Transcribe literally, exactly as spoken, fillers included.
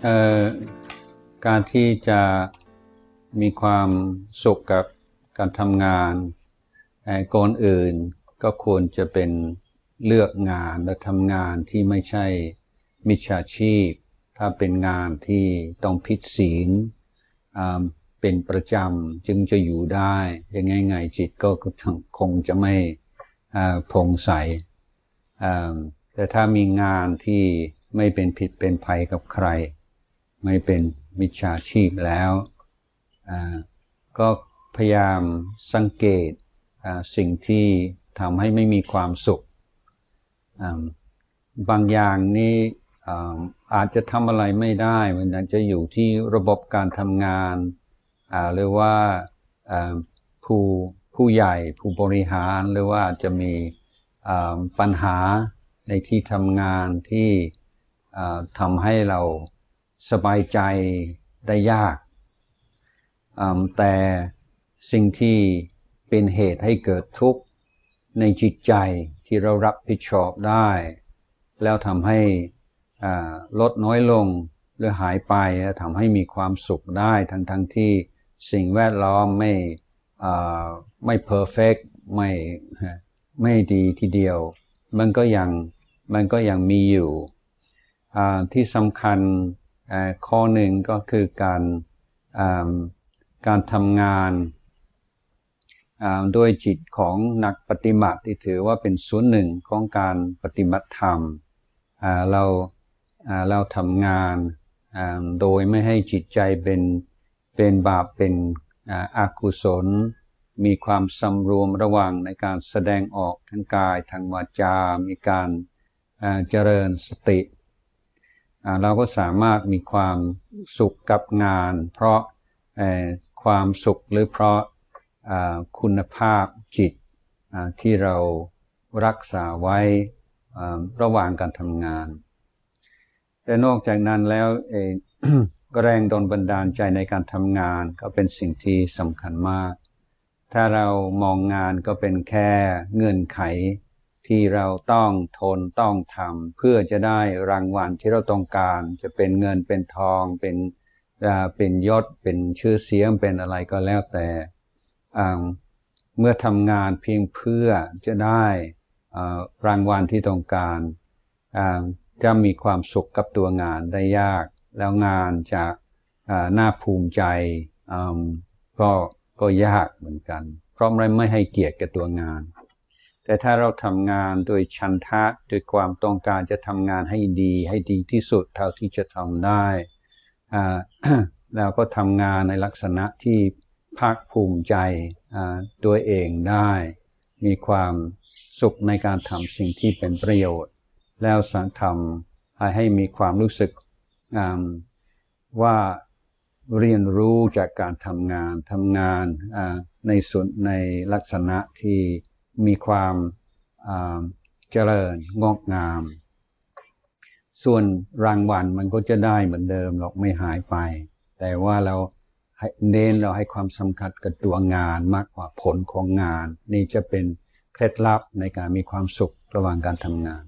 การที่จะมีความสุขกับการทำงานก่อนอื่นก็ควรจะเป็นเลือกงานและทำงานที่ไม่ใช่มิจฉาชีพถ้าเป็นงานที่ต้องผิดศีลเป็นประจำจึงจะอยู่ได้ยังไงไงจิตก็คงจะไม่ผ่องใสแต่ถ้ามีงานที่ไม่เป็นผิดเป็นภัยกับใครไม่เป็นมิจฉาชีพแล้วก็พยายามสังเกตสิ่งที่ทำให้ไม่มีความสุขบางอย่างนี้อาจจะทำอะไรไม่ได้มันอาจจะอยู่ที่ระบบการทำงานหรือว่าผู้ผู้ใหญ่ผู้บริหารหรือว่าจะมีปัญหาในที่ทำงานที่ทำให้เราสบายใจได้ยากแต่สิ่งที่เป็นเหตุให้เกิดทุกข์ในจิตใจที่เรารับผิดชอบได้แล้วทำให้ลดน้อยลงหรือหายไปทำให้มีความสุขได้ทั้งทั้งที่สิ่งแวดล้อมไม่ไม่เพอร์เฟกต์ไม่ไม่ดีทีเดียวมันก็ยังมันก็ยังมีอยู่ที่สำคัญข้อหนึ่งก็คือการการทำงานด้วยจิตของนักปฏิบัติที่ถือว่าเป็นส่วนหนึ่งของการปฏิบัติธรรมเราเราทำงานโดยไม่ให้จิตใจเป็นเป็นบาปเป็นอกุศลมีความสำรวมระวังในการแสดงออกทางกายทางวาจามีการเจริญสติเราก็สามารถมีความสุขกับงานเพราะความสุขหรือเพราะคุณภาพจิตที่เรารักษาไว้ระหว่างการทำงานแต่นอกจากนั้นแล้วแรงดลบันดาลใจในการทำงานก็เป็นสิ่งที่สำคัญมากถ้าเรามองงานก็เป็นแค่เงื่อนไขที่เราต้องทนต้องทำเพื่อจะได้รางวัลที่เราต้องการจะเป็นเงินเป็นทองเป็นเป็นยศเป็นชื่อเสียงเป็นอะไรก็แล้วแต่เมื่อทำงานเพียงเพื่อจะได้รางวัลที่ต้องการจะมีความสุขกับตัวงานได้ยากแล้วงานจะน่าภูมิใจก็ก็ยากเหมือนกันเพราะมันไม่ให้เกียรติกับตัวงานแต่ถ้าเราทำงานโดยฉันทะด้วยความต้องการจะทำงานให้ดีให้ดีที่สุดเท่าที่จะทำได้แล้วก็ทำงานในลักษณะที่ภาคภูมิใจตัวเองได้มีความสุขในการทำสิ่งที่เป็นประโยชน์แล้วสังทำให้มีความรู้สึกว่าเรียนรู้จากการทำงานทำงานในส่วนในลักษณะที่มีความเจริญงอกงามส่วนรางวัลมันก็จะได้เหมือนเดิมหรอกไม่หายไปแต่ว่าเราเน้นเราให้ความสำคัญกับตัวงานมากกว่าผลของงานนี่จะเป็นเคล็ดลับในการมีความสุขระหว่างการทำงาน